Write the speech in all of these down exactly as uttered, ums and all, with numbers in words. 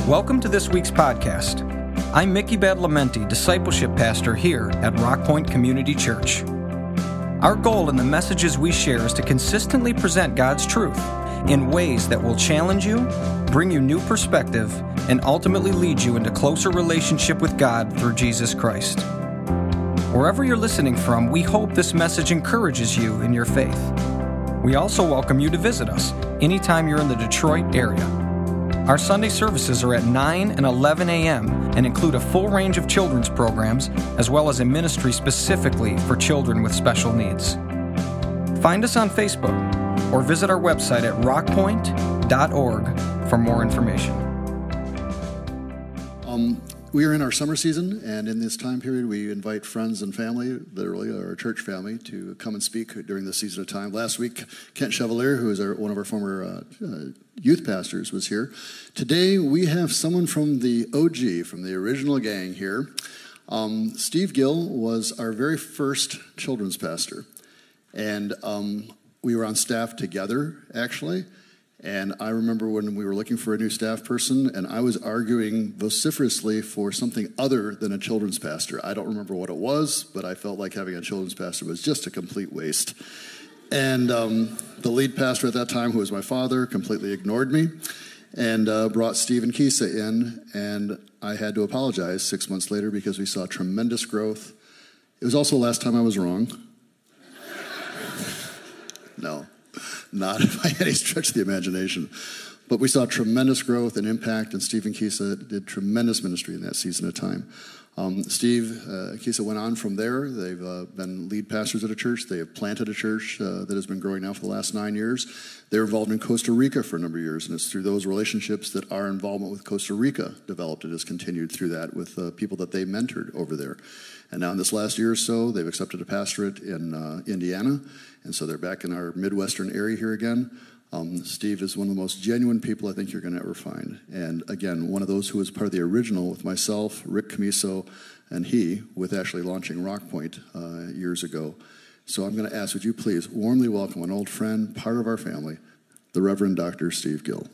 Welcome to this week's podcast. I'm Mickey Badalamenti, Discipleship Pastor here at Rock Point Community Church. Our goal in the messages we share is to consistently present God's truth in ways that will challenge you, bring you new perspective, and ultimately lead you into closer relationship with God through Jesus Christ. Wherever you're listening from, we hope this message encourages you in your faith. We also welcome you to visit us anytime you're in the Detroit area. Our Sunday services are at nine and eleven a.m. and include a full range of children's programs, as well as a ministry specifically for children with special needs. Find us on Facebook or visit our website at rock point dot org for more information. Um, we are in our summer season, and in this time period, we invite friends and family, literally our church family, to come and speak during this season of time. Last week, Kent Chevalier, who is our, one of our former uh, uh, youth pastors, was here. Today, we have someone from the O G, from the original gang here. Um, Steve Gill was our very first children's pastor, and um, we were on staff together, actually. And I remember when we were looking for a new staff person, and I was arguing vociferously for something other than a children's pastor. I don't remember what it was, but I felt like having a children's pastor was just a complete waste. And um, the lead pastor at that time, who was my father, completely ignored me and uh, brought Steve and Kisa in, and I had to apologize six months later because we saw tremendous growth. It was also the last time I was wrong. No. Not by any stretch of the imagination. But we saw tremendous growth and impact, and Steve and Kisa did tremendous ministry in that season of time. Um, Steve uh, and Kisa went on from there. They've uh, been lead pastors at a church. They have planted a church uh, that has been growing now for the last nine years. They were involved in Costa Rica for a number of years, and it's through those relationships that our involvement with Costa Rica developed. It has continued through that with uh, people that they mentored over there. And now in this last year or so, they've accepted a pastorate in uh, Indiana, and so they're back in our Midwestern area here again. Um, Steve is one of the most genuine people I think you're going to ever find. And again, one of those who was part of the original with myself, Rick Camiso, and he, with actually launching Rock Point uh, years ago. So I'm going to ask, would you please warmly welcome an old friend, part of our family, the Reverend Doctor Steve Gill.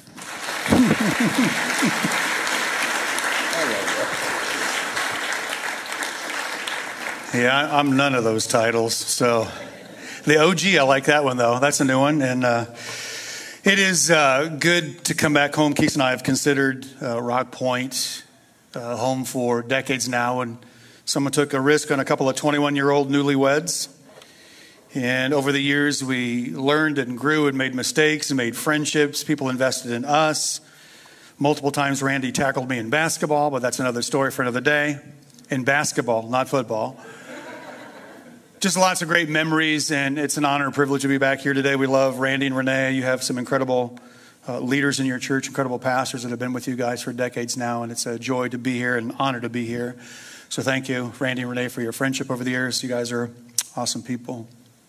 Yeah, I'm none of those titles. So the O G, I like that one, though. That's a new one. And uh, it is uh, good to come back home. Keith and I have considered uh, Rock Point uh, home for decades now. And someone took a risk on a couple of twenty-one-year-old newlyweds. And over the years, we learned and grew and made mistakes and made friendships. People invested in us. Multiple times, Randy tackled me in basketball, but that's another story for another day. In basketball, not football. Just lots of great memories, and it's an honor and privilege to be back here today. We love Randy and Renee. You have some incredible uh, leaders in your church, incredible pastors that have been with you guys for decades now, and it's a joy to be here and an honor to be here. So thank you, Randy and Renee, for your friendship over the years. You guys are awesome people.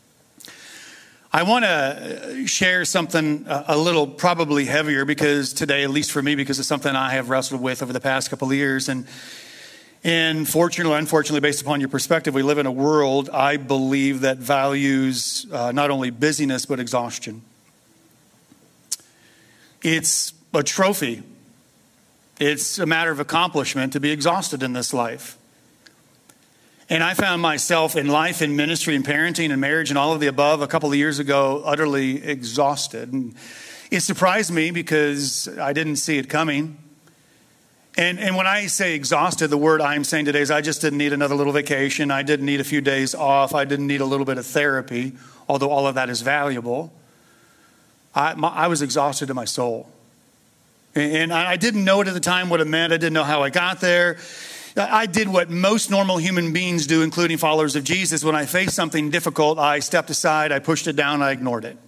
I want to share something a little probably heavier because today, at least for me, because it's something I have wrestled with over the past couple of years. And And fortunately or unfortunately, based upon your perspective, we live in a world, I believe, that values uh, not only busyness, but exhaustion. It's a trophy. It's a matter of accomplishment to be exhausted in this life. And I found myself in life, in ministry, in parenting, and marriage, and all of the above a couple of years ago, utterly exhausted. And it surprised me because I didn't see it coming. And and when I say exhausted, the word I'm saying today is I just didn't need another little vacation. I didn't need a few days off. I didn't need a little bit of therapy, although all of that is valuable. I, my, I was exhausted in my soul. And, and I didn't know it at the time what it meant. I didn't know how I got there. I did what most normal human beings do, including followers of Jesus. When I faced something difficult, I stepped aside, I pushed it down, I ignored it.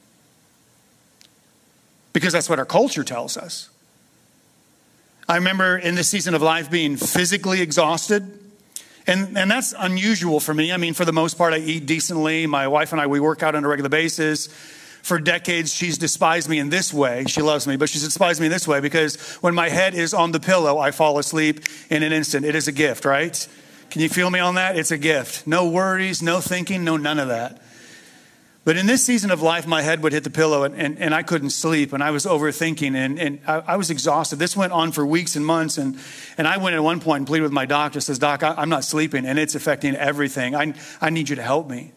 Because that's what our culture tells us. I remember in this season of life being physically exhausted. And, and that's unusual for me. I mean, for the most part, I eat decently. My wife and I, we work out on a regular basis. For decades, she's despised me in this way. She loves me, but she's despised me in this way because when my head is on the pillow, I fall asleep in an instant. It is a gift, right? Can you feel me on that? It's a gift. No worries, no thinking, no none of that. But in this season of life, my head would hit the pillow and, and, and I couldn't sleep and I was overthinking and, and I, I was exhausted. This went on for weeks and months. And, and I went at one point and pleaded with my doctor, says, Doc, I, I'm not sleeping and it's affecting everything. I, I need you to help me.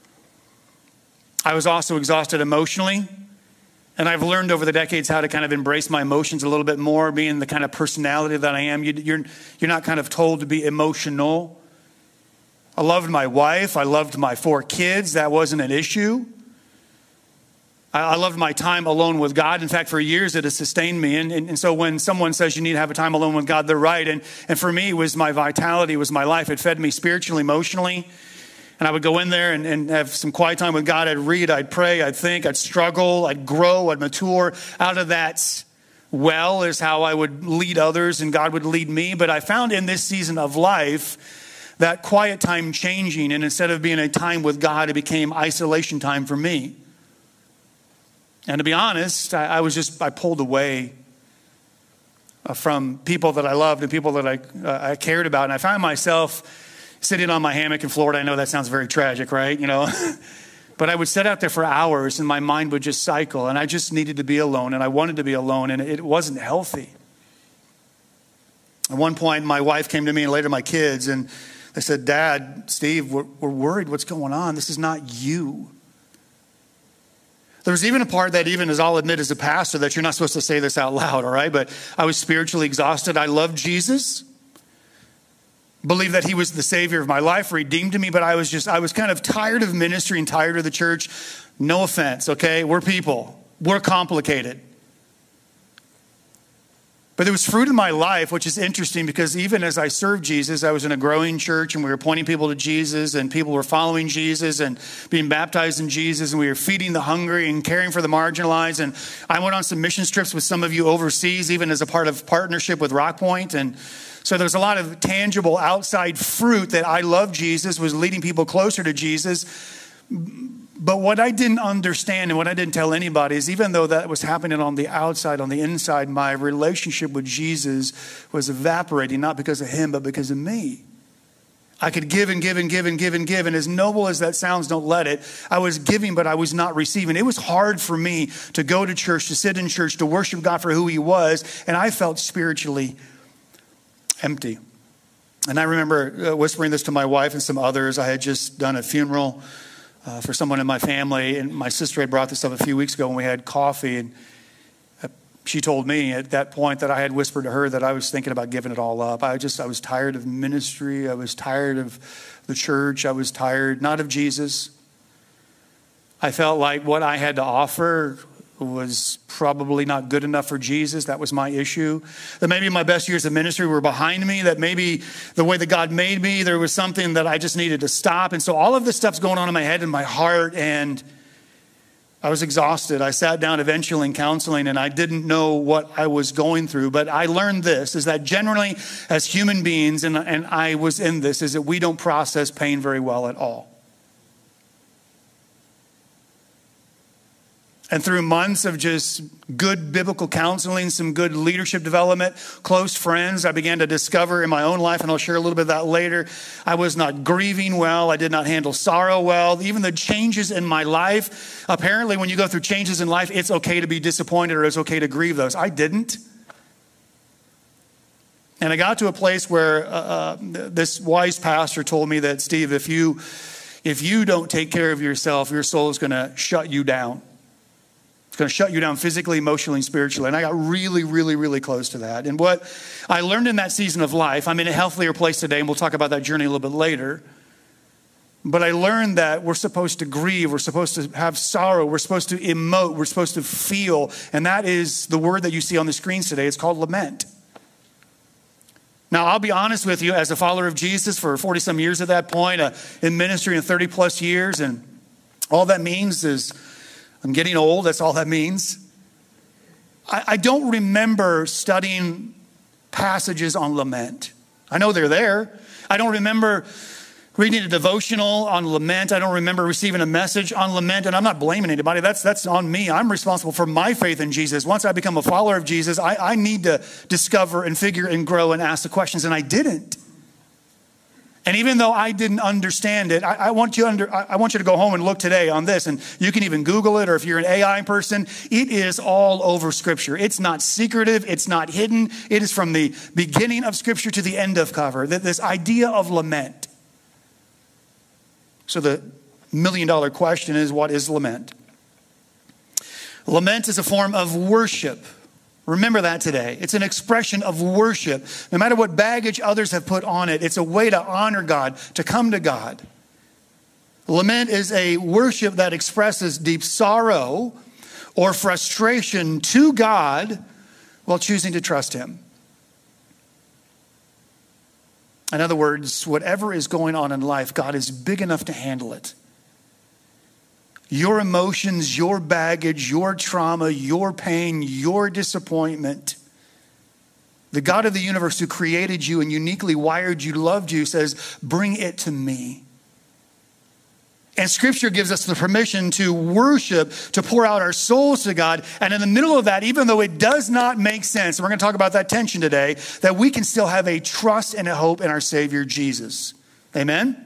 I was also exhausted emotionally. And I've learned over the decades how to kind of embrace my emotions a little bit more, being the kind of personality that I am. You, you're, you're not kind of told to be emotional. I loved my wife. I loved my four kids. That wasn't an issue. I, I loved my time alone with God. In fact, for years it has sustained me. And, and, and so when someone says you need to have a time alone with God, they're right. And, and for me, it was my vitality, it was my life. It fed me spiritually, emotionally. And I would go in there and, and have some quiet time with God. I'd read, I'd pray, I'd think, I'd struggle, I'd grow, I'd mature. Out of that well is how I would lead others and God would lead me. But I found in this season of life that quiet time changing, and instead of being a time with God, it became isolation time for me. And to be honest, I, I was just, I pulled away from people that I loved and people that I, uh, I cared about. And I found myself sitting on my hammock in Florida. I know that sounds very tragic, right? You know, but I would sit out there for hours and my mind would just cycle and I just needed to be alone and I wanted to be alone and it wasn't healthy. At one point, my wife came to me and later my kids and they said, Dad, Steve, we're, we're worried. What's going on? This is not you. There was even a part that even as I'll admit as a pastor that you're not supposed to say this out loud, all right? But I was spiritually exhausted. I loved Jesus. Believed that he was the savior of my life, redeemed me. But I was just, I was kind of tired of ministry and tired of the church. No offense, okay? We're people. We're complicated. But there was fruit in my life, which is interesting because even as I served Jesus, I was in a growing church and we were pointing people to Jesus and people were following Jesus and being baptized in Jesus and we were feeding the hungry and caring for the marginalized. And I went on some mission trips with some of you overseas, even as a part of partnership with Rock Point. And so there's a lot of tangible outside fruit that I love Jesus, was leading people closer to Jesus. But what I didn't understand and what I didn't tell anybody is even though that was happening on the outside, on the inside, my relationship with Jesus was evaporating, not because of him, but because of me. I could give and give and give and give and give. And as noble as that sounds, don't let it. I was giving, but I was not receiving. It was hard for me to go to church, to sit in church, to worship God for who he was. And I felt spiritually empty. And I remember whispering this to my wife and some others. I had just done a funeral Uh, for someone in my family, and my sister had brought this up a few weeks ago when we had coffee, and uh, she told me at that point that I had whispered to her that I was thinking about giving it all up. I just, I was tired of ministry. I was tired of the church. I was tired, not of Jesus. I felt like what I had to offer was probably not good enough for Jesus. That was my issue. That maybe my best years of ministry were behind me. That maybe the way that God made me, there was something that I just needed to stop. And so all of this stuff's going on in my head and my heart. And I was exhausted. I sat down eventually in counseling and I didn't know what I was going through. But I learned this, is that generally as human beings, and, and I was in this, is that we don't process pain very well at all. And through months of just good biblical counseling, some good leadership development, close friends, I began to discover in my own life, and I'll share a little bit of that later, I was not grieving well. I did not handle sorrow well. Even the changes in my life, apparently when you go through changes in life, it's okay to be disappointed or it's okay to grieve those. I didn't. And I got to a place where uh, this wise pastor told me that, Steve, if you, if you don't take care of yourself, your soul is going to shut you down. It's going to shut you down physically, emotionally, and spiritually. And I got really, really, really close to that. And what I learned in that season of life, I'm in a healthier place today, and we'll talk about that journey a little bit later. But I learned that we're supposed to grieve. We're supposed to have sorrow. We're supposed to emote. We're supposed to feel. And that is the word that you see on the screens today. It's called lament. Now, I'll be honest with you, as a follower of Jesus for forty some years at that point, uh, in ministry in thirty plus years, and all that means is I'm getting old. That's all that means. I, I don't remember studying passages on lament. I know they're there. I don't remember reading a devotional on lament. I don't remember receiving a message on lament. And I'm not blaming anybody. That's that's on me. I'm responsible for my faith in Jesus. Once I become a follower of Jesus, I, I need to discover and figure and grow and ask the questions. And I didn't. And even though I didn't understand it, I, I want you under, I want you to go home and look today on this, and you can even Google it, or if you're an A I person, it is all over Scripture. It's not secretive. It's not hidden. It is from the beginning of Scripture to the end of cover. This idea of lament. So the million dollar question is, what is lament? Lament is a form of worship. Remember that today. It's an expression of worship. No matter what baggage others have put on it, it's a way to honor God, to come to God. Lament is a worship that expresses deep sorrow or frustration to God while choosing to trust Him. In other words, whatever is going on in life, God is big enough to handle it. Your emotions, your baggage, your trauma, your pain, your disappointment. The God of the universe who created you and uniquely wired you, loved you, says, bring it to me. And Scripture gives us the permission to worship, to pour out our souls to God. And in the middle of that, even though it does not make sense, and we're going to talk about that tension today, that we can still have a trust and a hope in our Savior, Jesus. Amen?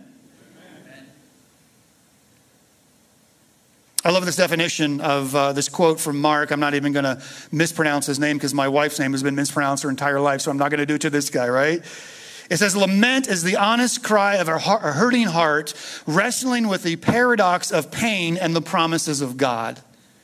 I love this definition of uh, this quote from Mark. I'm not even going to mispronounce his name because my wife's name has been mispronounced her entire life, so I'm not going to do it to this guy, right? It says, lament is the honest cry of a hurting heart, wrestling with the paradox of pain and the promises of God.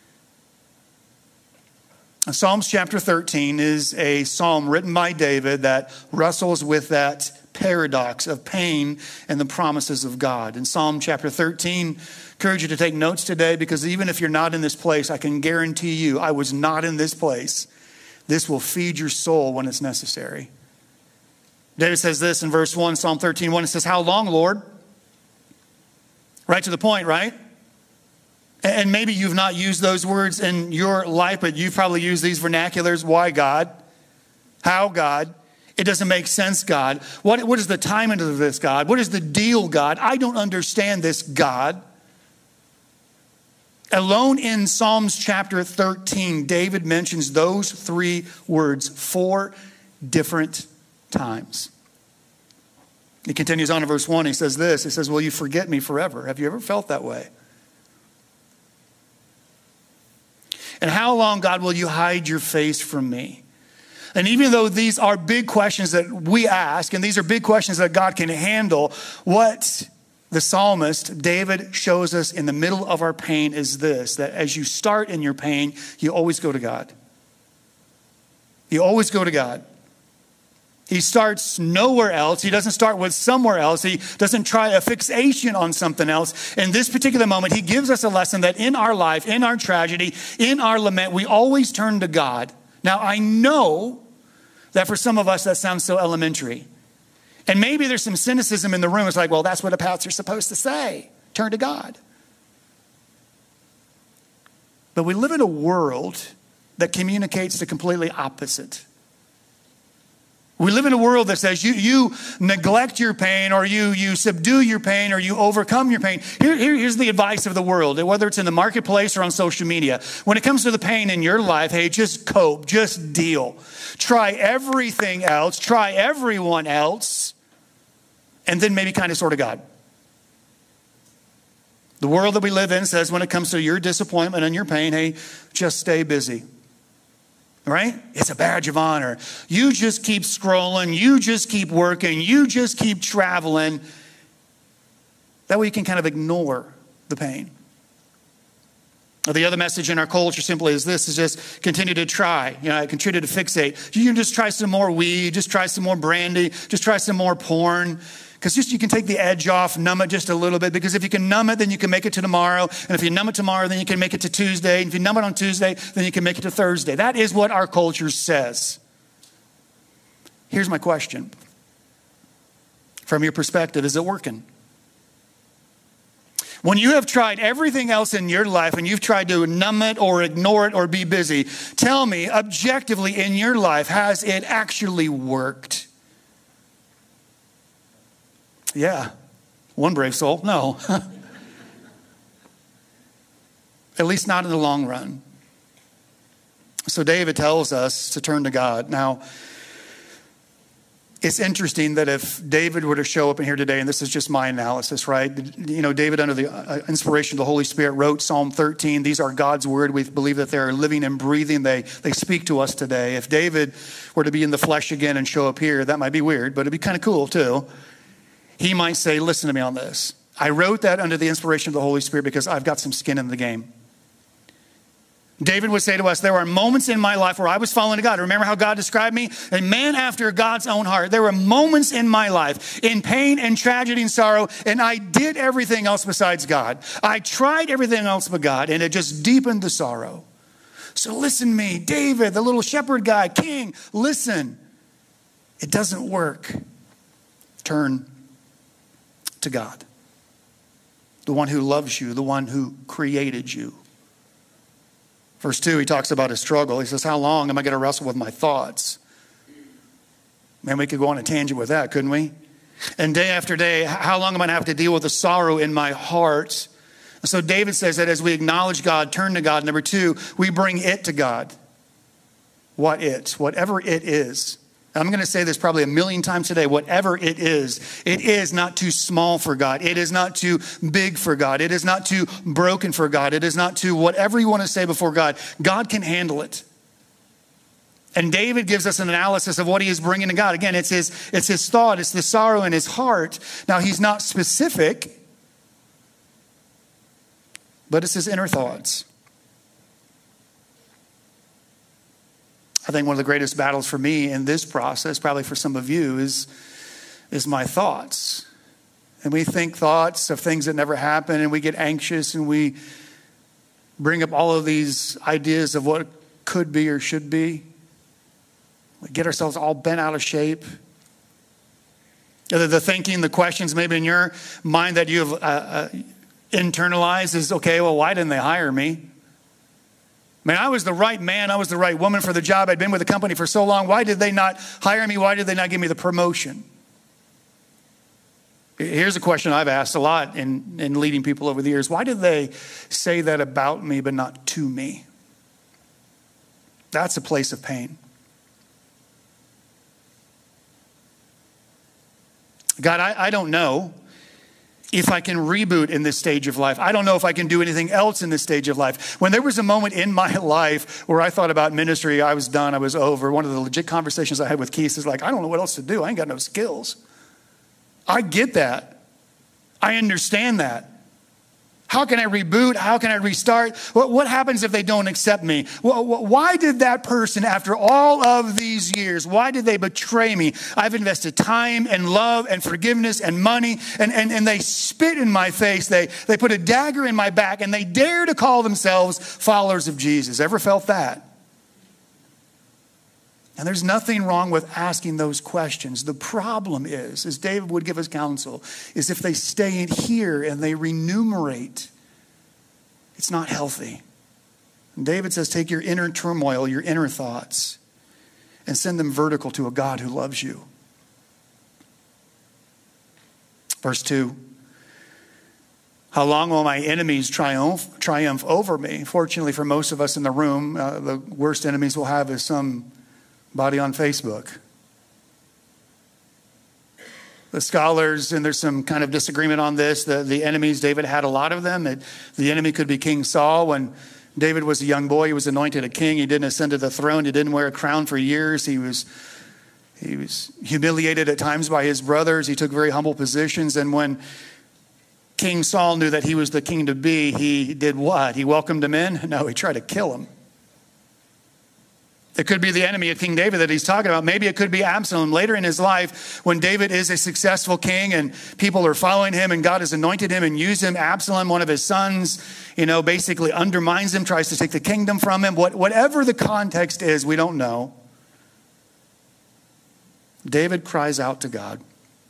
Psalms chapter thirteen is a psalm written by David that wrestles with that paradox of pain and the promises of God. In Psalm chapter thirteen, I encourage you to take notes today, because even if you're not in this place, I can guarantee you I was not in this place. This will feed your soul when it's necessary. David says this in verse one, Psalm thirteen one. It says, how long, Lord? Right to the point, right? And maybe you've not used those words in your life, but you've probably used these vernaculars. Why, God? How, God? It doesn't make sense, God. What, what is the timing of this, God? What is the deal, God? I don't understand this, God. Alone in Psalms chapter thirteen, David mentions those three words four different times. He continues on in verse one. He says this. He says, will you forget me forever? Have you ever felt that way? And how long, God, will you hide your face from me? And even though these are big questions that we ask, and these are big questions that God can handle, what the psalmist, David, shows us in the middle of our pain is this, that as you start in your pain, you always go to God. You always go to God. He starts nowhere else. He doesn't start with somewhere else. He doesn't try a fixation on something else. In this particular moment, he gives us a lesson that in our life, in our tragedy, in our lament, we always turn to God. Now, I know that for some of us, that sounds so elementary. And maybe there's some cynicism in the room. It's like, well, that's what a pastor's supposed to say. Turn to God. But we live in a world that communicates the completely opposite. We live in a world that says you, you neglect your pain, or you, you subdue your pain, or you overcome your pain. Here, here, here's the advice of the world, whether it's in the marketplace or on social media. When it comes to the pain in your life, hey, just cope, just deal. Try everything else, try everyone else, and then maybe kind of sort of God. The world that we live in says when it comes to your disappointment and your pain, hey, just stay busy. Right? It's a badge of honor. You just keep scrolling. You just keep working. You just keep traveling. That way you can kind of ignore the pain. Or the other message in our culture simply is this, is just continue to try. You know, continue to fixate. You can just try some more weed. Just try some more brandy. Just try some more porn. Because just you can take the edge off, numb it just a little bit. Because if you can numb it, then you can make it to tomorrow. And if you numb it tomorrow, then you can make it to Tuesday. And if you numb it on Tuesday, then you can make it to Thursday. That is what our culture says. Here's my question. From your perspective, is it working? When you have tried everything else in your life and you've tried to numb it or ignore it or be busy, tell me, objectively in your life, has it actually worked? Yeah. One brave soul. No. At least not in the long run. So David tells us to turn to God. Now, It's interesting that if David were to show up in here today, and this is just my analysis, right? You know, David, under the uh, inspiration of the Holy Spirit, wrote Psalm thirteen. These are God's word. We believe that they're living and breathing. They, they speak to us today. If David were to be in the flesh again and show up here, that might be weird, but it'd be kind of cool too. He might say, listen to me on this. I wrote that under the inspiration of the Holy Spirit because I've got some skin in the game. David would say to us, there were moments in my life where I was following to God. Remember how God described me? A man after God's own heart. There were moments in my life in pain and tragedy and sorrow, and I did everything else besides God. I tried everything else but God, and it just deepened the sorrow. So listen to me, David, the little shepherd guy, king, listen. It doesn't work. Turn to God, the one who loves you, the one who created you. Verse two, he talks about his struggle. He says, how long am I going to wrestle with my thoughts? Man, we could go on a tangent with that, couldn't we? And day after day, how long am I going to have to deal with the sorrow in my heart? So David says that as we acknowledge God, turn to God. Number two, we bring it to God. What it? Whatever it is. I'm going to say this probably a million times today. Whatever it is, it is not too small for God. It is not too big for God. It is not too broken for God. It is not too whatever you want to say before God. God can handle it. And David gives us an analysis of what he is bringing to God. Again, it's his, it's his thought. It's the sorrow in his heart. Now, he's not specific, but it's his inner thoughts. I think one of the greatest battles for me in this process, probably for some of you, is, is my thoughts. And we think thoughts of things that never happen, and we get anxious, and we bring up all of these ideas of what could be or should be. We get ourselves all bent out of shape. The, the thinking, the questions maybe in your mind that you have uh, uh, internalized is, okay, well, why didn't they hire me? Man, I was the right man. I was the right woman for the job. I'd been with the company for so long. Why did they not hire me? Why did they not give me the promotion? Here's a question I've asked a lot in, in leading people over the years. Why did they say that about me but not to me? That's a place of pain. God, I, I don't know if I can reboot in this stage of life. I don't know if I can do anything else in this stage of life. When there was a moment in my life where I thought about ministry, I was done, I was over. One of the legit conversations I had with Keith is like, I don't know what else to do. I ain't got no skills. I get that. I understand that. How can I reboot? How can I restart? What, what happens if they don't accept me? Why did that person, after all of these years, why did they betray me? I've invested time and love and forgiveness and money, and, and, and they spit in my face. They, they put a dagger in my back, and they dare to call themselves followers of Jesus. Ever felt that? And there's nothing wrong with asking those questions. The problem is, as David would give us counsel, is if they stay in here and they remunerate, it's not healthy. And David says, take your inner turmoil, your inner thoughts, and send them vertical to a God who loves you. Verse two. How long will my enemies triumph, triumph over me? Fortunately for most of us in the room, uh, the worst enemies we'll have is some body on Facebook. The scholars, and there's some kind of disagreement on this, the, the enemies, David had a lot of them. It, the enemy could be King Saul. When David was a young boy, he was anointed a king. He didn't ascend to the throne. He didn't wear a crown for years. He was, he was humiliated at times by his brothers. He took very humble positions. And when King Saul knew that he was the king to be, he did what? He welcomed him in? No, he tried to kill him. It could be the enemy of King David that he's talking about. Maybe it could be Absalom. Later in his life, when David is a successful king and people are following him and God has anointed him and used him, Absalom, one of his sons, you know, basically undermines him, tries to take the kingdom from him. What, whatever the context is, we don't know. David cries out to God.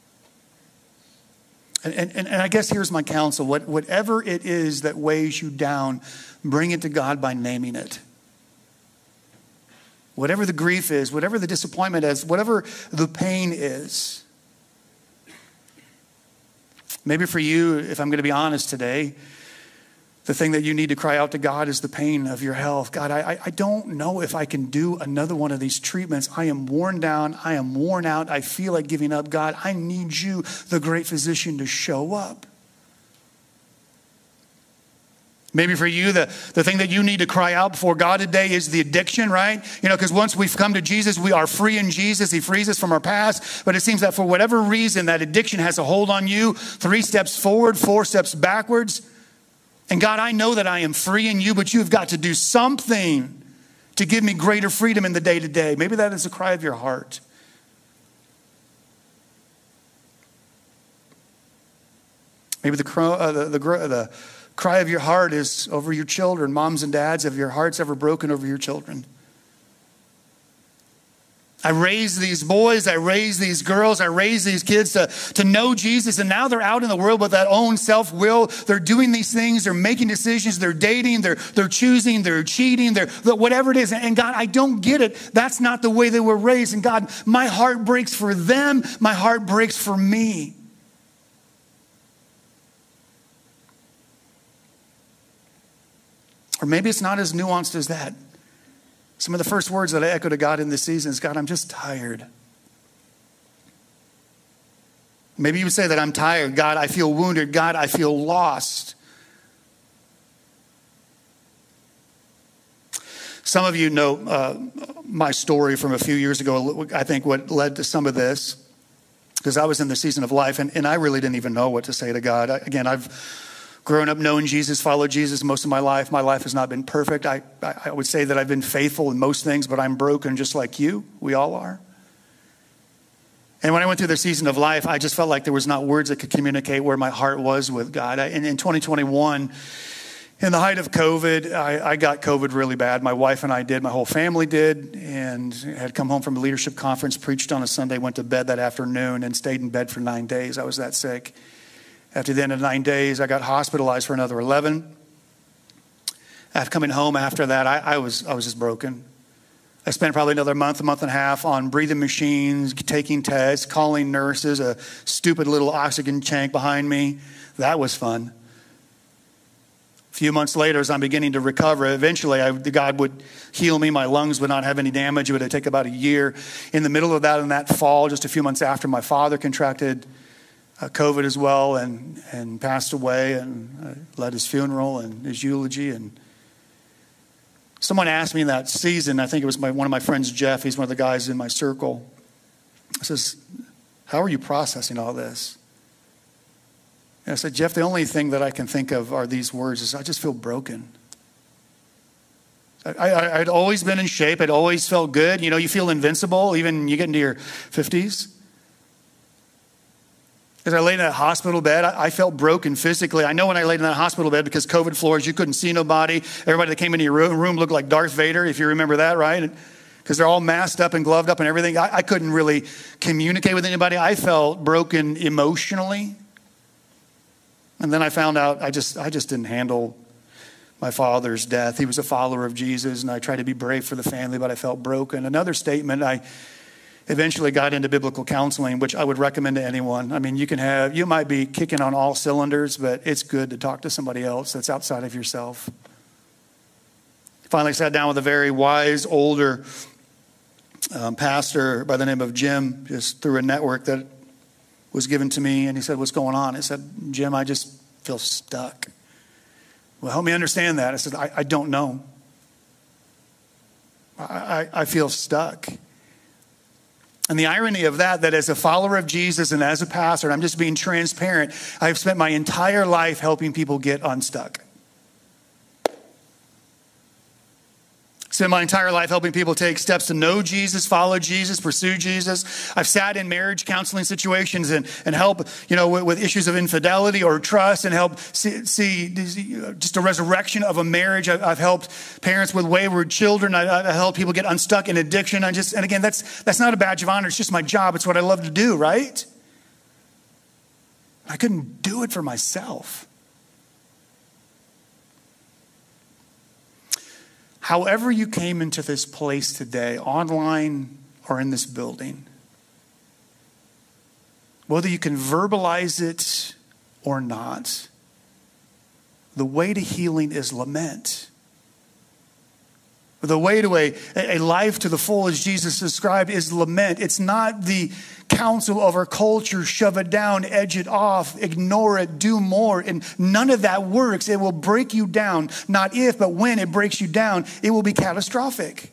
And, and, and I guess here's my counsel. What, whatever it is that weighs you down, bring it to God by naming it. Whatever the grief is, whatever the disappointment is, whatever the pain is. Maybe for you, if I'm going to be honest today, The thing that you need to cry out to God is the pain of your health. God, I, I don't know if I can do another one of these treatments. I am worn down. I am worn out. I feel like giving up. God, I need you, the great physician, to show up. Maybe for you, the, the thing that you need to cry out before God today is the addiction, right? You know, because once we've come to Jesus, we are free in Jesus. He frees us from our past. But it seems that for whatever reason, that addiction has a hold on you. Three steps forward, four steps backwards. And God, I know that I am free in you, but you've got to do something to give me greater freedom in the day-to-day. Maybe that is a cry of your heart. Maybe the, uh, the, the, the cry of your heart is over your children. Moms and dads, have your hearts ever broken over your children? I raised these boys, I raised these girls, I raised these kids to, to know Jesus, and now they're out in the world with that own self-will. They're doing these things, they're making decisions, they're dating, they're, they're choosing, they're cheating, they're whatever it is. And God, I don't get it. That's not the way they were raised. And God, my heart breaks for them. My heart breaks for me. Or maybe it's not as nuanced as that. Some of the first words that I echo to God in this season is, God, I'm just tired. Maybe you would say that I'm tired. God, I feel wounded. God, I feel lost. Some of you know uh, my story from a few years ago. I think what led to some of this, because I was in the season of life, and, and I really didn't even know what to say to God. I, again, I've grown up knowing Jesus, followed Jesus most of my life. My life has not been perfect. I, I would say that I've been faithful in most things, but I'm broken just like you. We all are. And when I went through the season of life, I just felt like there was not words that could communicate where my heart was with God. I, and in twenty twenty-one, in the height of COVID, I, I got COVID really bad. My wife and I did. My whole family did. And had come home from a leadership conference, preached on a Sunday, went to bed that afternoon, and stayed in bed for nine days. I was that sick. After the end of nine days, I got hospitalized for another eleven. After coming home after that, I, I was I was just broken. I spent probably another month, a month and a half on breathing machines, taking tests, calling nurses, a stupid little oxygen tank behind me. That was fun. A few months later, as I'm beginning to recover, eventually I, God would heal me. My lungs would not have any damage. It would take about a year. In the middle of that, in that fall, just a few months after, my father contracted Uh, COVID as well, and, and passed away, and I led his funeral and his eulogy. And someone asked me in that season, I think it was my, one of my friends, Jeff, he's one of the guys in my circle, says, how are you processing all this? And I said, Jeff, the only thing that I can think of are these words, is I just feel broken. I, I, I'd always been in shape. I'd always felt good. You know, you feel invincible, even you get into your fifties. As I laid in that hospital bed, I, I felt broken physically. I know when I laid in that hospital bed, because COVID floors, you couldn't see nobody. Everybody that came into your room, room looked like Darth Vader, if you remember that, right? Because they're all masked up and gloved up and everything. I, I couldn't really communicate with anybody. I felt broken emotionally. And then I found out I just I just didn't handle my father's death. He was a follower of Jesus, and I tried to be brave for the family, but I felt broken. Another statement, I eventually got into biblical counseling, which I would recommend to anyone. I mean, you can have, you might be kicking on all cylinders, but it's good to talk to somebody else that's outside of yourself. Finally sat down with a very wise, older um, pastor by the name of Jim, just through a network that was given to me. And he said, what's going on? I said, Jim, I just feel stuck. Well, help me understand that. I said, I, I don't know. I, I, I feel stuck. And the irony of that, that as a follower of Jesus and as a pastor, and I'm just being transparent, I've spent my entire life helping people get unstuck. Spent my entire life helping people take steps to know Jesus, follow Jesus, pursue Jesus. I've sat in marriage counseling situations and, and help, you know, with, with issues of infidelity or trust, and help see, see just a resurrection of a marriage. I've, I've helped parents with wayward children. I, I help people get unstuck in addiction. I just, and again, that's that's not a badge of honor. It's just my job. It's what I love to do, right? I couldn't do it for myself. However you came into this place today, online or in this building, whether you can verbalize it or not, The way to healing is lament. The way to a, a life to the full, as Jesus described, is lament. It's not the counsel of our culture, shove it down, edge it off, ignore it, do more. And none of that works. It will break you down. Not if, but when it breaks you down, it will be catastrophic.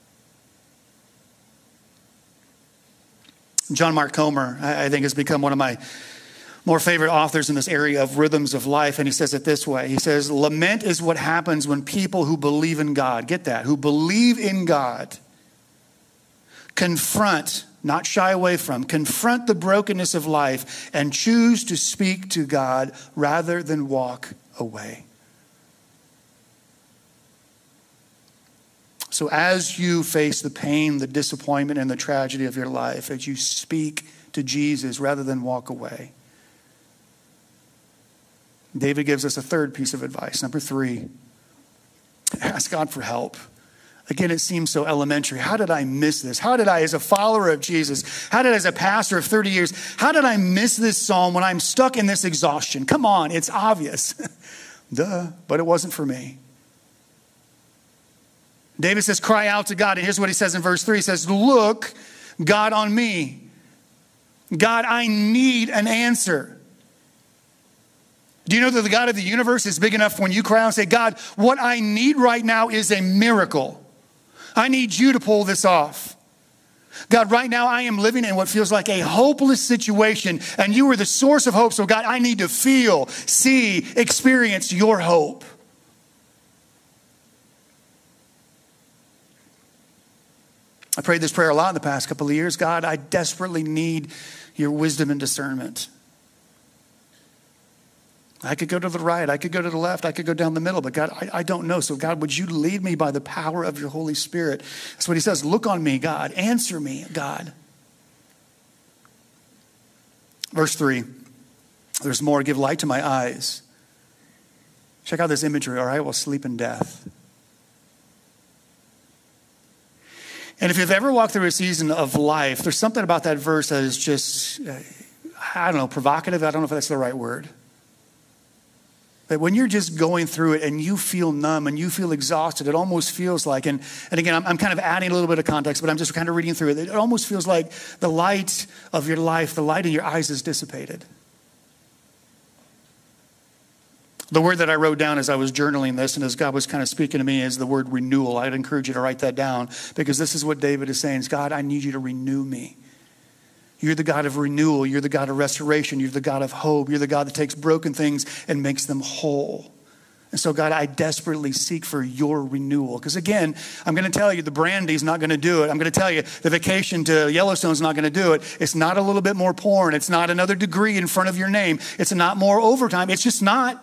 John Mark Comer, I think, has become one of my more favorite authors in this area of rhythms of life. And he says it this way. He says, lament is what happens when people who believe in God, get that, who believe in God, confront, not shy away from, confront the brokenness of life and choose to speak to God rather than walk away. So as you face the pain, the disappointment, and the tragedy of your life, as you speak to Jesus rather than walk away, David gives us a third piece of advice. Number three, ask God for help. Again, it seems so elementary. How did I miss this? How did I, as a follower of Jesus, how did I, as a pastor of thirty years, how did I miss this psalm when I'm stuck in this exhaustion? Come on, it's obvious. Duh, but it wasn't for me. David says, cry out to God. And here's what he says in verse three. He says, look, God, on me. God, I need an answer. Do you know that the God of the universe is big enough when you cry out and say, God, what I need right now is a miracle. I need you to pull this off. God, right now I am living in what feels like a hopeless situation, and you are the source of hope. So God, I need to feel, see, experience your hope. I prayed this prayer a lot in the past couple of years. God, I desperately need your wisdom and discernment. I could go to the right. I could go to the left. I could go down the middle. But God, I, I don't know. So God, would you lead me by the power of your Holy Spirit? That's what he says. Look on me, God. Answer me, God. Verse three. There's more. Give light to my eyes. Check out this imagery. Or I will sleep in death. And if you've ever walked through a season of life, there's something about that verse that is just, I don't know, provocative. I don't know if that's the right word. But when you're just going through it and you feel numb and you feel exhausted, it almost feels like, and, and again, I'm, I'm kind of adding a little bit of context, but I'm just kind of reading through it. It almost feels like the light of your life, the light in your eyes is dissipated. The word that I wrote down as I was journaling this and as God was kind of speaking to me is the word renewal. I'd encourage you to write that down because this is what David is saying is, God, I need you to renew me. You're the God of renewal. You're the God of restoration. You're the God of hope. You're the God that takes broken things and makes them whole. And so, God, I desperately seek for your renewal. Because again, I'm going to tell you the brandy's not going to do it. I'm going to tell you the vacation to Yellowstone's not going to do it. It's not a little bit more porn. It's not another degree in front of your name. It's not more overtime. It's just not.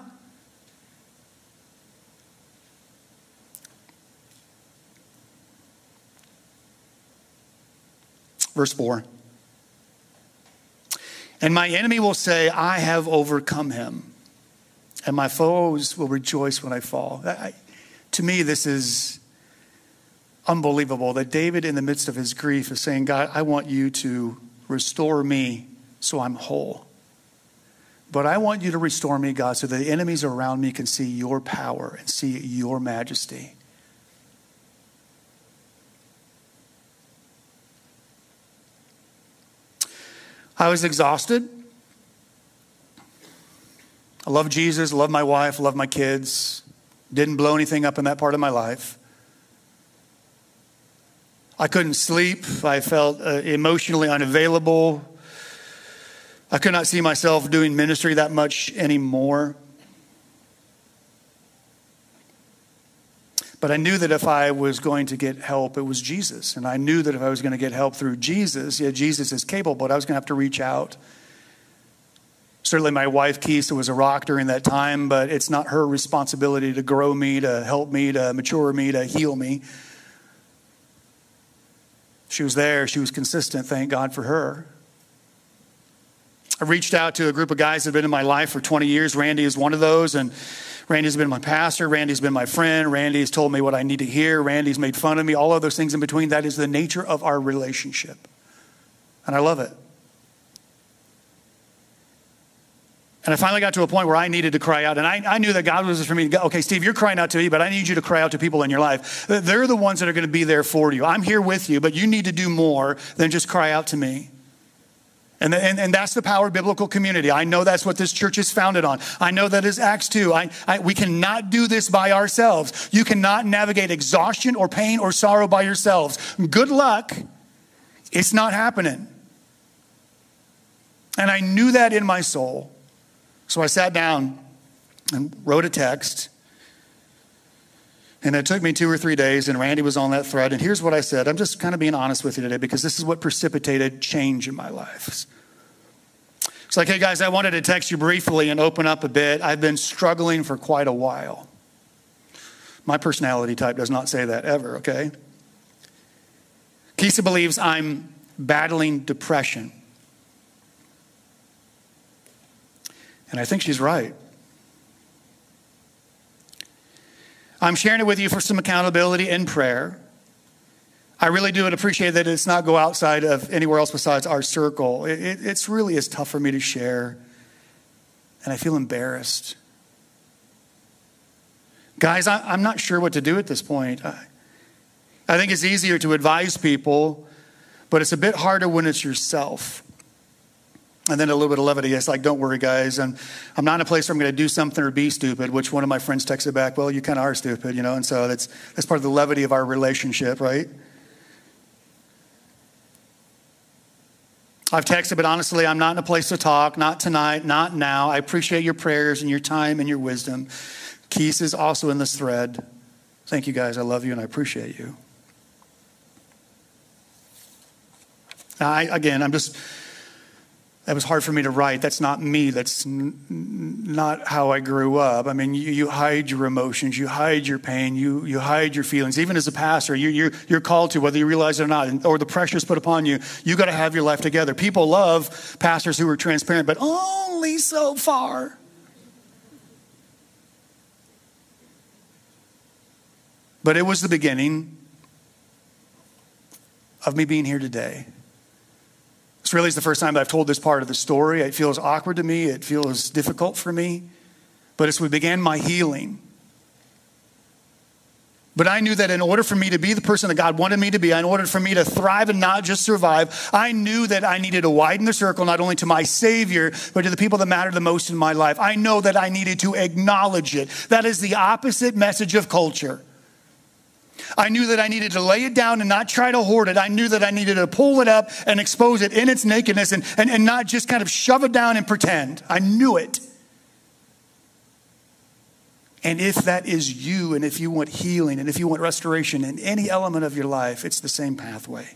Verse four. And my enemy will say, I have overcome him. And my foes will rejoice when I fall. I, to me, this is unbelievable that David, in the midst of his grief, is saying, God, I want you to restore me so I'm whole. But I want you to restore me, God, so the enemies around me can see your power and see your majesty. I was exhausted. I love Jesus, love my wife, love my kids. Didn't blow anything up in that part of my life. I couldn't sleep. I felt uh, emotionally unavailable. I could not see myself doing ministry that much anymore. But I knew that if I was going to get help, it was Jesus. And I knew that if I was going to get help through Jesus, yeah, Jesus is capable, but I was going to have to reach out. Certainly my wife, Keisa, was a rock during that time, but it's not her responsibility to grow me, to help me, to mature me, to heal me. She was there. She was consistent. Thank God for her. I reached out to a group of guys that have been in my life for twenty years. Randy is one of those, and Randy's been my pastor. Randy's been my friend. Randy's told me what I need to hear. Randy's made fun of me. All of those things in between. That is the nature of our relationship. And I love it. And I finally got to a point where I needed to cry out. And I, I knew that God was for me to go, okay, Steve, you're crying out to me, but I need you to cry out to people in your life. They're the ones that are going to be there for you. I'm here with you, but you need to do more than just cry out to me. And, and, and that's the power of biblical community. I know that's what this church is founded on. I know that is Acts two. I, I, we cannot do this by ourselves. You cannot navigate exhaustion or pain or sorrow by yourselves. Good luck. It's not happening. And I knew that in my soul. So I sat down and wrote a text. And it took me two or three days, and Randy was on that thread. And here's what I said. I'm just kind of being honest with you today because this is what precipitated change in my life. It's like, hey, guys, I wanted to text you briefly and open up a bit. I've been struggling for quite a while. My personality type does not say that ever, okay? Kisa believes I'm battling depression. And I think she's right. I'm sharing it with you for some accountability and prayer. I really do appreciate that it's not go outside of anywhere else besides our circle. It, it it's really is tough for me to share. And I feel embarrassed. Guys, I, I'm not sure what to do at this point. I, I think it's easier to advise people, but it's a bit harder when it's yourself. And then a little bit of levity. It's like, don't worry, guys. I'm, I'm not in a place where I'm going to do something or be stupid, which one of my friends texted back, well, you kind of are stupid, you know. And so that's that's part of the levity of our relationship, right? I've texted, but honestly, I'm not in a place to talk. Not tonight, not now. I appreciate your prayers and your time and your wisdom. Keith is also in this thread. Thank you, guys. I love you and I appreciate you. I, again, I'm just... That was hard for me to write. That's not me. That's n- not how I grew up. I mean, you, you hide your emotions. You hide your pain. You you hide your feelings. Even as a pastor, you, you're, you're called to, whether you realize it or not, or the pressure is put upon you, you got to have your life together. People love pastors who are transparent, but only so far. But it was the beginning of me being here today. This really is the first time that I've told this part of the story. It feels awkward to me. It feels difficult for me. But as we began my healing, but I knew that in order for me to be the person that God wanted me to be, in order for me to thrive and not just survive, I knew that I needed to widen the circle, not only to my Savior, but to the people that matter the most in my life. I know that I needed to acknowledge it. That is the opposite message of culture. I knew that I needed to lay it down and not try to hoard it. I knew that I needed to pull it up and expose it in its nakedness and, and, and not just kind of shove it down and pretend. I knew it. And if that is you, and if you want healing, and if you want restoration in any element of your life, it's the same pathway.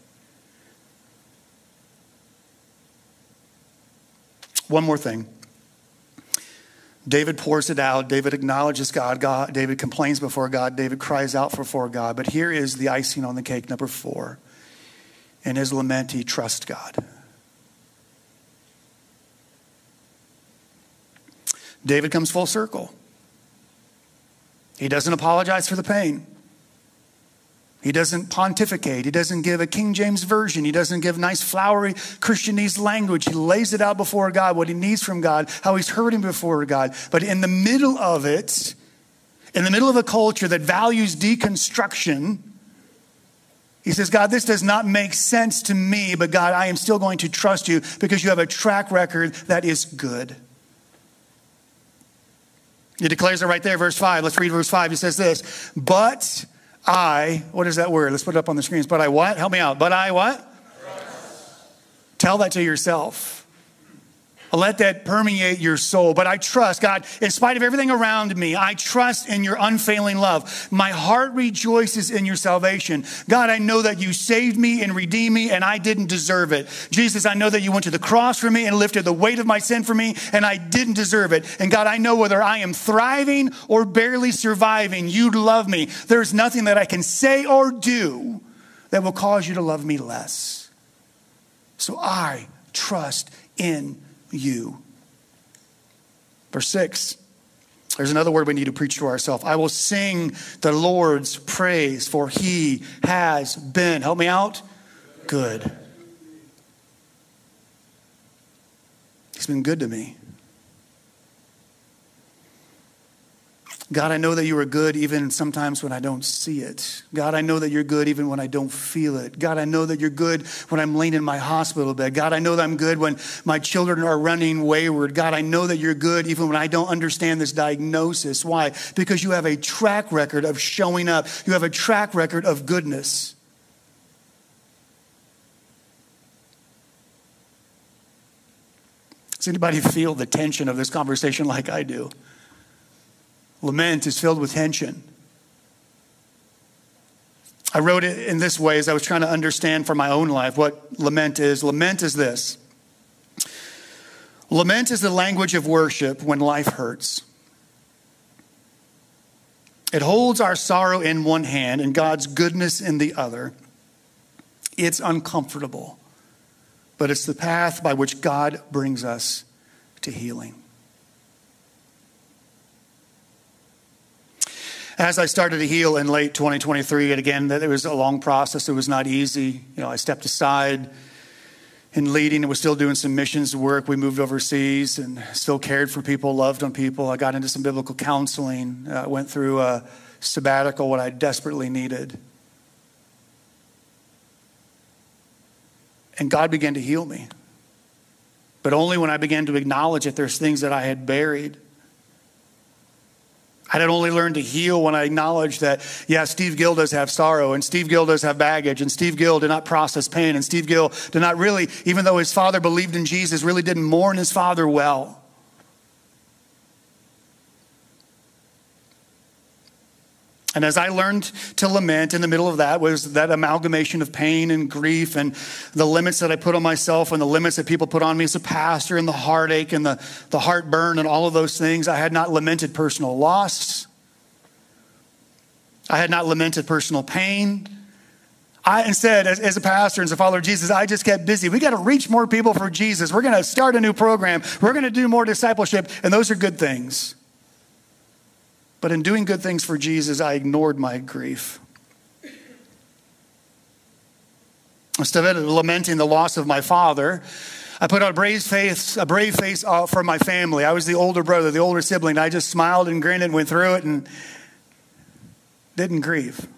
One more thing. David pours it out. David acknowledges God. God. David complains before God. David cries out before God. But here is the icing on the cake, number four. In his lament, he trusts God. David comes full circle. He doesn't apologize for the pain. He doesn't pontificate. He doesn't give a King James version. He doesn't give nice flowery Christianese language. He lays it out before God, what he needs from God, how he's hurting before God. But in the middle of it, in the middle of a culture that values deconstruction, he says, God, this does not make sense to me, but God, I am still going to trust you because you have a track record that is good. He declares it right there, verse five. Let's read verse five. He says this, but I, what is that word? Let's put it up on the screens. But I what? Help me out. But I what? Trust. Tell that to yourself. Let that permeate your soul. But I trust, God, in spite of everything around me, I trust in your unfailing love. My heart rejoices in your salvation. God, I know that you saved me and redeemed me and I didn't deserve it. Jesus, I know that you went to the cross for me and lifted the weight of my sin for me and I didn't deserve it. And God, I know whether I am thriving or barely surviving, you love me. There's nothing that I can say or do that will cause you to love me less. So I trust in you. Verse six. There's another word we need to preach to ourselves. I will sing the Lord's praise, for he has been, help me out, good. He's been good to me. God, I know that you are good even sometimes when I don't see it. God, I know that you're good even when I don't feel it. God, I know that you're good when I'm laying in my hospital bed. God, I know that I'm good when my children are running wayward. God, I know that you're good even when I don't understand this diagnosis. Why? Because you have a track record of showing up. You have a track record of goodness. Does anybody feel the tension of this conversation like I do? Lament is filled with tension. I wrote it in this way as I was trying to understand for my own life what lament is. Lament is this. Lament is the language of worship when life hurts. It holds our sorrow in one hand and God's goodness in the other. It's uncomfortable, but it's the path by which God brings us to healing. As I started to heal in late twenty twenty-three, and again, that it was a long process. It was not easy. You know, I stepped aside in leading and was still doing some missions work. We moved overseas and still cared for people, loved on people. I got into some biblical counseling. I uh, went through a sabbatical, what I desperately needed. And God began to heal me. But only when I began to acknowledge that there's things that I had buried. I had only learned to heal when I acknowledged that, yeah, Steve Gill does have sorrow, and Steve Gill does have baggage, and Steve Gill did not process pain, and Steve Gill did not really, even though his father believed in Jesus, really didn't mourn his father well. And as I learned to lament, in the middle of that was that amalgamation of pain and grief and the limits that I put on myself and the limits that people put on me as a pastor and the heartache and the, the heartburn and all of those things. I had not lamented personal loss. I had not lamented personal pain. I instead, as, as a pastor and as a follower of Jesus, I just kept busy. We got to reach more people for Jesus. We're going to start a new program. We're going to do more discipleship, and those are good things. But in doing good things for Jesus, I ignored my grief. Instead of lamenting the loss of my father, I put on a brave face, a brave face for my family. I was the older brother, the older sibling. I just smiled and grinned and went through it and didn't grieve.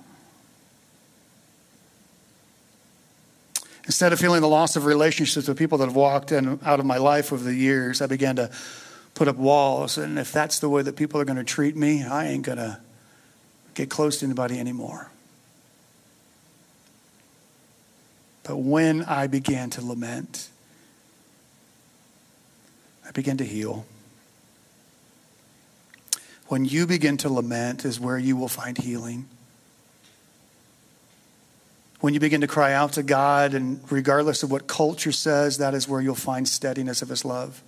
Instead of feeling the loss of relationships with people that have walked in out of my life over the years, I began to put up walls, and if that's the way that people are going to treat me, I ain't going to get close to anybody anymore. But when I began to lament, I began to heal. When you begin to lament is where you will find healing. When you begin to cry out to God, and regardless of what culture says, that is where you'll find steadiness of his love.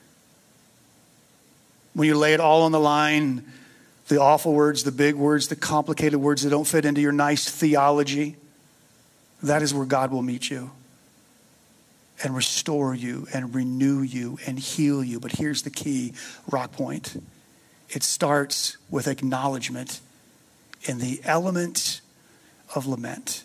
When you lay it all on the line, the awful words, the big words, the complicated words that don't fit into your nice theology, that is where God will meet you and restore you and renew you and heal you. But here's the key, Rock Point. It starts with acknowledgement in the element of lament.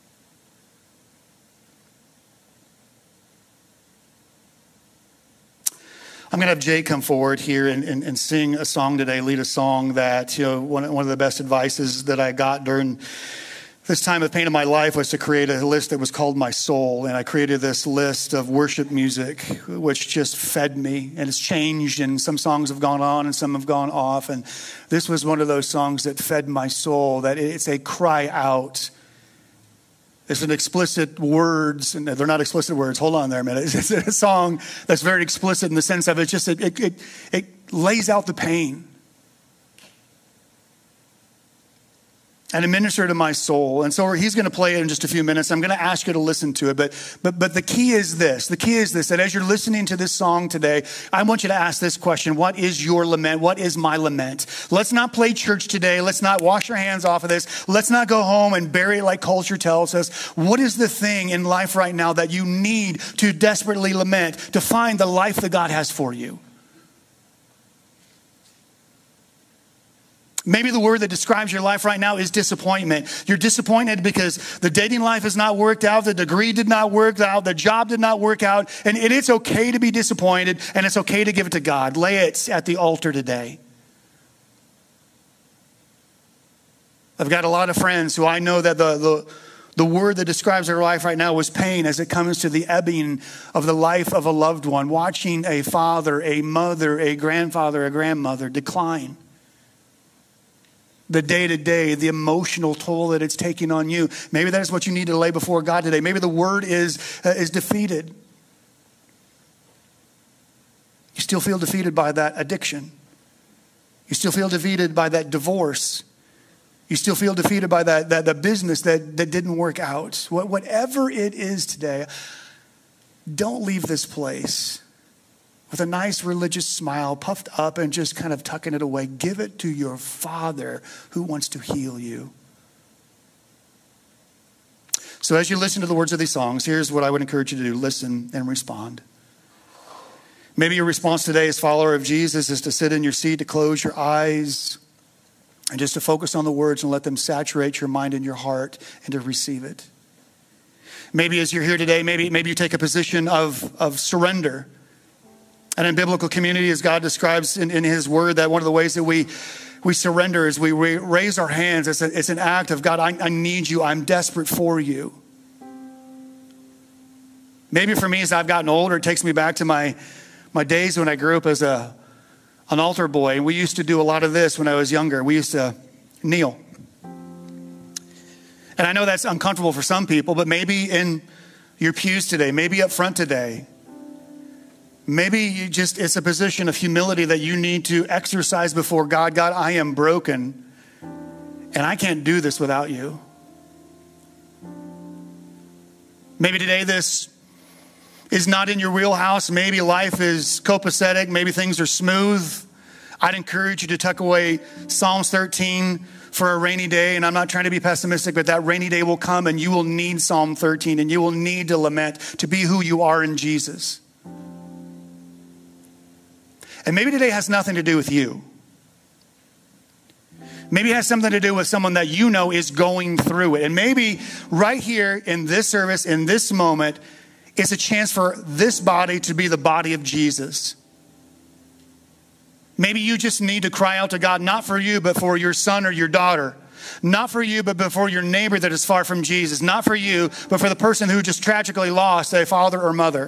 I'm going to have Jay come forward here and, and, and sing a song today, lead a song that, you know, one, one of the best advices that I got during this time of pain in my life was to create a list that was called My Soul. And I created this list of worship music, which just fed me. And it's changed, and some songs have gone on and some have gone off. And this was one of those songs that fed my soul, that it's a cry out. It's an explicit words, and they're not explicit words. Hold on there a minute. It's a song that's very explicit in the sense of it just, it, it, it, it lays out the pain. And it ministered to my soul. And so he's going to play it in just a few minutes. I'm going to ask you to listen to it. But, but, but the key is this. The key is this, that as you're listening to this song today, I want you to ask this question. What is your lament? What is my lament? Let's not play church today. Let's not wash our hands off of this. Let's not go home and bury it like culture tells us. What is the thing in life right now that you need to desperately lament to find the life that God has for you? Maybe the word that describes your life right now is disappointment. You're disappointed because the dating life has not worked out, the degree did not work out, the job did not work out, and it's okay to be disappointed, and it's okay to give it to God. Lay it at the altar today. I've got a lot of friends who I know that the, the, the word that describes their life right now was pain as it comes to the ebbing of the life of a loved one, watching a father, a mother, a grandfather, a grandmother decline. The day-to-day, the emotional toll that it's taking on you. Maybe that is what you need to lay before God today. Maybe the word is, uh, is defeated. You still feel defeated by that addiction. You still feel defeated by that divorce. You still feel defeated by that, that the business that, that didn't work out. What, whatever it is today, don't leave this place with a nice religious smile, puffed up and just kind of tucking it away. Give it to your Father who wants to heal you. So as you listen to the words of these songs, here's what I would encourage you to do. Listen and respond. Maybe your response today as follower of Jesus is to sit in your seat, to close your eyes, and just to focus on the words and let them saturate your mind and your heart and to receive it. Maybe as you're here today, maybe, maybe you take a position of, of surrender. And in biblical community, as God describes in, in his word, that one of the ways that we, we surrender is we raise our hands. It's, a, it's an act of, God, I, I need you. I'm desperate for you. Maybe for me, as I've gotten older, it takes me back to my, my days when I grew up as a an altar boy. And we used to do a lot of this when I was younger. We used to kneel. And I know that's uncomfortable for some people, but maybe in your pews today, maybe up front today, maybe you just, it's a position of humility that you need to exercise before God. God, I am broken and I can't do this without you. Maybe today this is not in your wheelhouse. Maybe life is copacetic. Maybe things are smooth. I'd encourage you to tuck away Psalms thirteen for a rainy day. And I'm not trying to be pessimistic, but that rainy day will come and you will need Psalm thirteen and you will need to lament to be who you are in Jesus. And maybe today has nothing to do with you. Maybe it has something to do with someone that you know is going through it. And maybe right here in this service, in this moment, it's a chance for this body to be the body of Jesus. Maybe you just need to cry out to God, not for you, but for your son or your daughter. Not for you, but for your neighbor that is far from Jesus. Not for you, but for the person who just tragically lost a father or mother.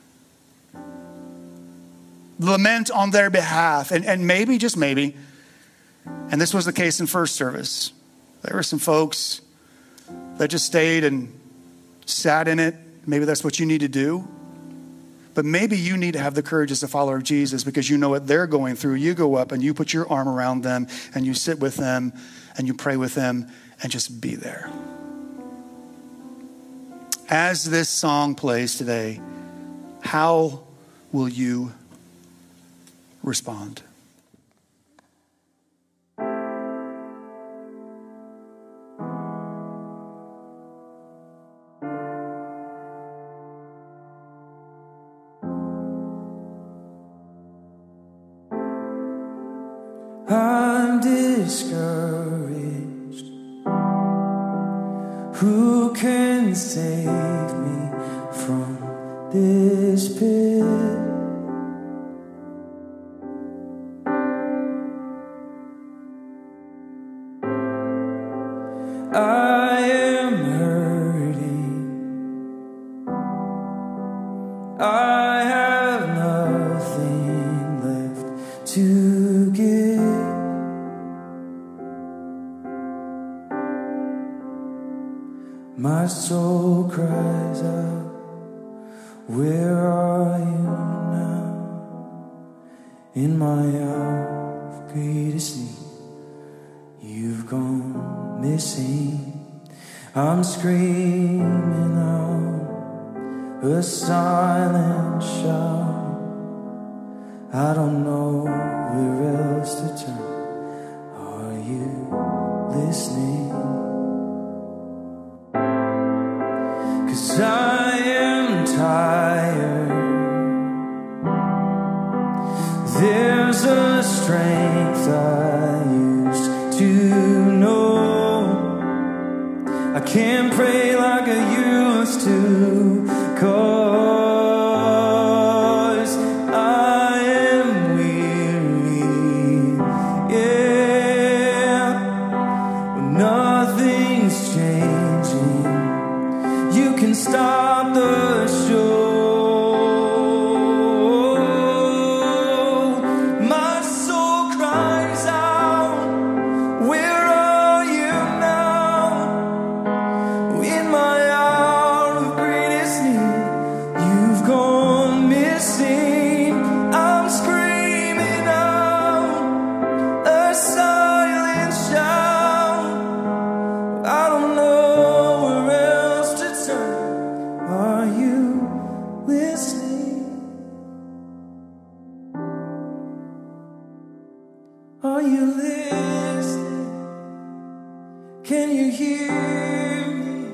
Lament on their behalf. And, and maybe, just maybe, and this was the case in first service, there were some folks that just stayed and sat in it. Maybe that's what you need to do. But maybe you need to have the courage as a follower of Jesus because you know what they're going through. You go up and you put your arm around them and you sit with them and you pray with them and just be there. As this song plays today, how will you respond? I'm discouraged. Who can save me from this pit? I am hurting. I have nothing left to give. My soul cries out, where are you now? In my hour of greatest need, you've gone missing. I'm screaming out a silent shout. I don't know where else to turn. Are you listening? 'Cause I am tired. There's a strength I used to know. I can't pray like I used to, 'cause I am weary. Yeah, well, no. out the shore. My soul cries out, where are you now? In my hour of greatest need, you've gone missing. I'm screaming out a silent shout. I don't know where else to turn. Are you listening? Are you listening? Can you hear me?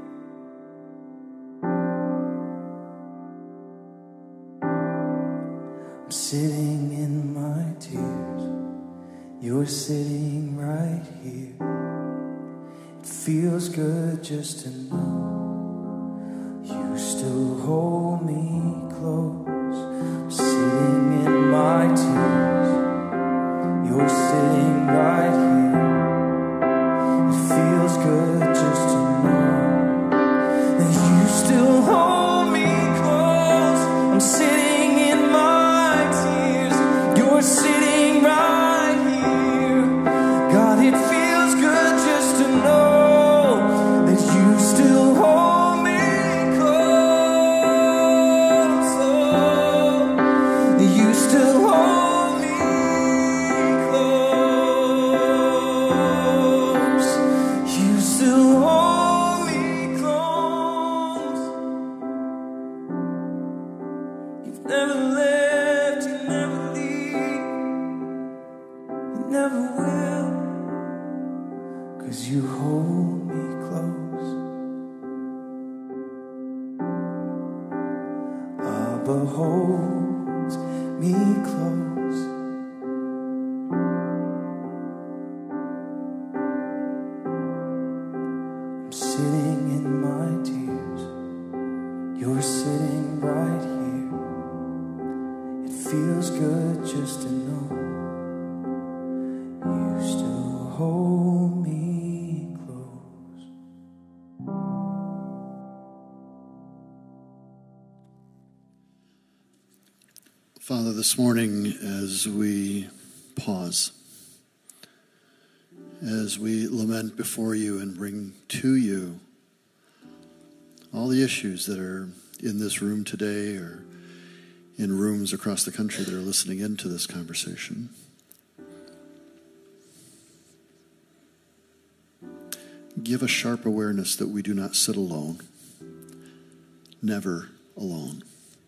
I'm sitting in my tears. You're sitting right here. It feels good just to know you still hold me close. I'm sitting in my tears. You're sitting right here. It feels good just to know that you still hold me close. I'm sitting in my tears. You're sitting right here. God, it feels good just to know that you still hold me close. Oh, you still hold me close. You still hold me close. You've never left, you never leave, you never will, 'cause you hold me close. Abba holds me close. I'm sitting in my tears. You're sitting right here. It feels good just to know you still hold me close. Father, this morning as we pause, as we lament before you and bring to you all the issues that are in this room today or in rooms across the country that are listening into this conversation, give a sharp awareness that we do not sit alone, never alone.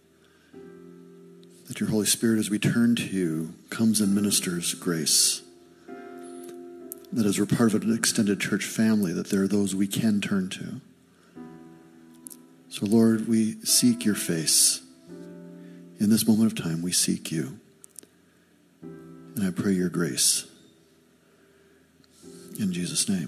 That your Holy Spirit, as we turn to you, comes and ministers grace. That as we're part of an extended church family, that there are those we can turn to. So Lord, we seek your face. In this moment of time, we seek you. And I pray your grace. In Jesus' name.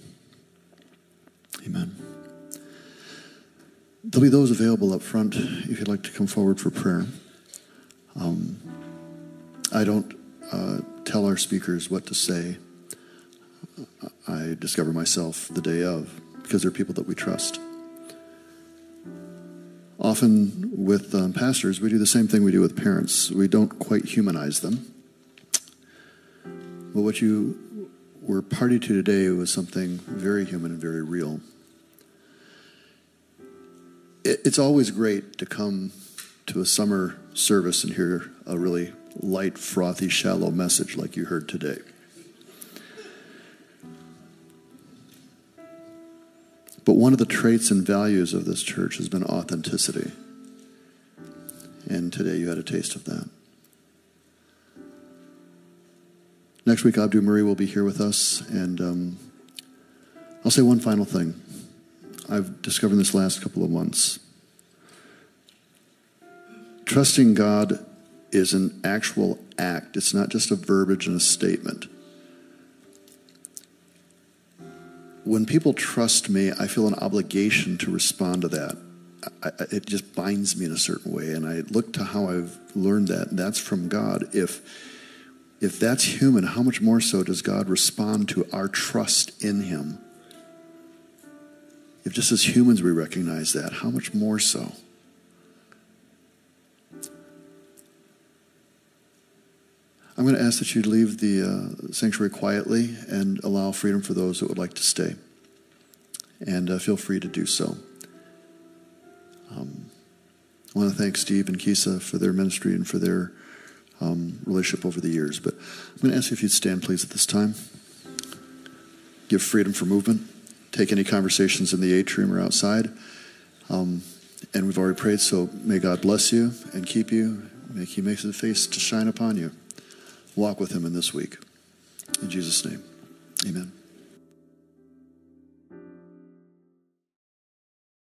Amen. There'll be those available up front if you'd like to come forward for prayer. Um, I don't uh, tell our speakers what to say. I discover myself the day of, because they're people that we trust. Often with um, pastors, we do the same thing we do with parents. We don't quite humanize them. But what you were party to today was something very human and very real. It, it's always great to come to a summer service and hear a really light, frothy, shallow message like you heard today. But one of the traits and values of this church has been authenticity. And today you had a taste of that. Next week, Abdu Murray will be here with us. And um, I'll say one final thing. I've discovered this last couple of months. Trusting God is an actual act. It's not just a verbiage and a statement. When people trust me, I feel an obligation to respond to that. I, I, it just binds me in a certain way, and I look to how I've learned that, and that's from God. If, if that's human, how much more so does God respond to our trust in him? if just as humans we recognize that, how much more so? I'm going to ask that you leave the uh, sanctuary quietly and allow freedom for those that would like to stay. And uh, feel free to do so. Um, I want to thank Steve and Kisa for their ministry and for their um, relationship over the years. But I'm going to ask you if you'd stand, please, at this time. Give freedom for movement. Take any conversations in the atrium or outside. Um, and we've already prayed, so may God bless you and keep you. May he make his face to shine upon you. Walk with him in this week. In Jesus' name, amen.